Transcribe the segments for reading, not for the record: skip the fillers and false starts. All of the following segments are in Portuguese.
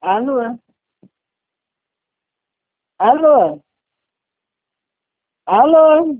Alô? Alô? Alô?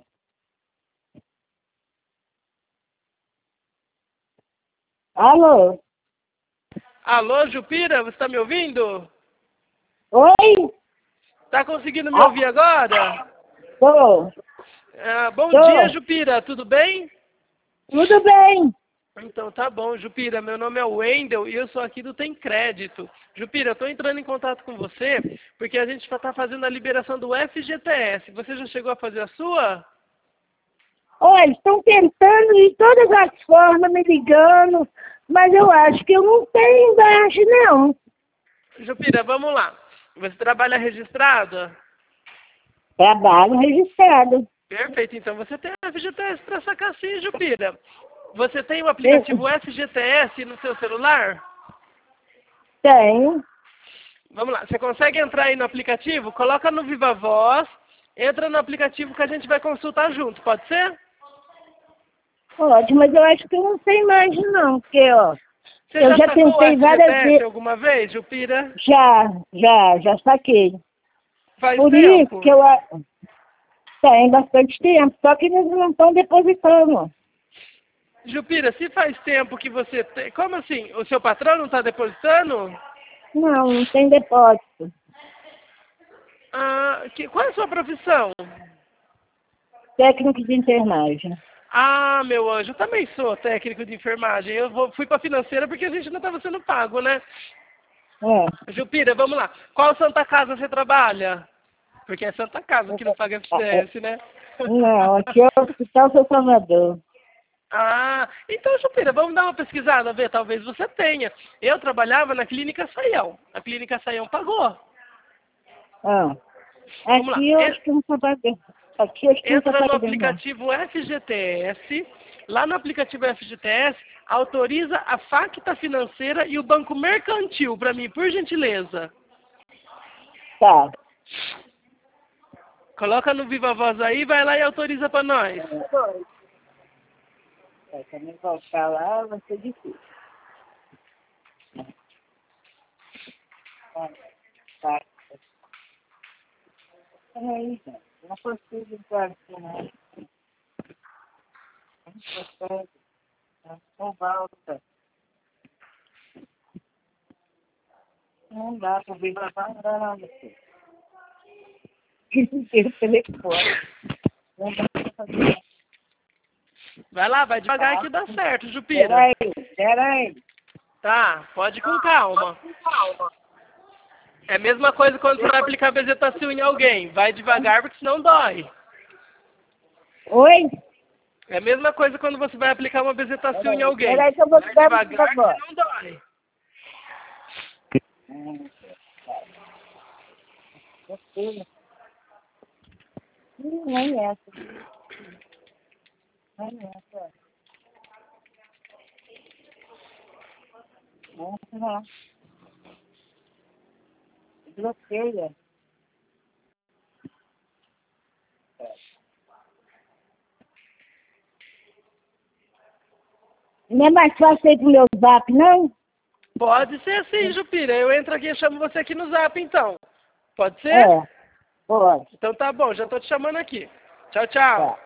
Alô? Alô, Jupira, você está me ouvindo? Oi? Tá conseguindo me ouvir agora? Tô. Bom dia, Tô. Jupira, tudo bem? Tudo bem? Então tá bom, Jupira, meu nome é Wendel e eu sou aqui do Tem Crédito. Jupira, eu estou entrando em contato com você porque a gente está fazendo a liberação do FGTS. Você já chegou a fazer a sua? Olha, estão tentando de todas as formas, me ligando, mas eu acho que eu não tenho embaixo, não. Jupira, vamos lá. Você trabalha registrada? Trabalho registrado. Perfeito, então você tem o FGTS para sacar sim, Jupira. Você tem o aplicativo FGTS no seu celular? Tenho. Vamos lá, você consegue entrar aí no aplicativo? Coloca no Viva Voz, entra no aplicativo que a gente vai consultar junto, pode ser? Pode, mas eu acho que eu não sei mais, não, porque, ó, Você eu já já sacou o tentei várias FGTS vezes. alguma vez, Jupira? Já saquei. Faz Por isso tempo. que tem bastante tempo, só que eles não estão depositando. Jupira, se faz tempo que você tem... Como assim? O seu patrão não está depositando? Não tem depósito. Qual é a sua profissão? Técnico de enfermagem. Ah, meu anjo, eu também sou técnico de enfermagem. Fui para financeira porque a gente não estava sendo pago, né? É. Jupira, vamos lá. Qual Santa Casa você trabalha? Porque é Santa Casa que não paga FGTS, né? Não, aqui é o Hospital São Salvador. Então, Jupira, vamos dar uma pesquisada, ver, talvez você tenha. Eu trabalhava na Clínica Saião. A Clínica Saião pagou. Ah. Vamos lá. Aqui eu acho que não está pagando. Aqui eu acho que não está Entra no pagando, não. aplicativo FGTS. Lá no aplicativo FGTS, autoriza a Facta Financeira e o Banco Mercantil para mim, por gentileza. Tá. Coloca no Viva Voz aí, vai lá e autoriza para nós. Também voltar lá vai ser difícil. Tá. Peraí, gente. Não consigo entrar aqui, não. Não consegue. Não volta. Não dá para vir pra cá, não dá não, meu filho. Tem o telefone. Não dá pra fazer. Vai lá, vai devagar que dá certo, Jupira. Peraí. Tá, pode ir com calma. É a mesma coisa quando você vai aplicar bezetacil em alguém. Vai devagar porque senão dói. Oi? É a mesma coisa quando você vai aplicar uma bezetacil em alguém. Peraí que eu vou Vai ficar com devagar favor. que não dói. Nem essa. Nem essa. Não. Bloqueia. Não é mais fácil ir pro meu zap, não? Pode ser assim, Jupira. Eu entro aqui e chamo você aqui no zap, então. Pode ser? É, pode. Então tá bom, já tô te chamando aqui. Tchau, tchau. Tá.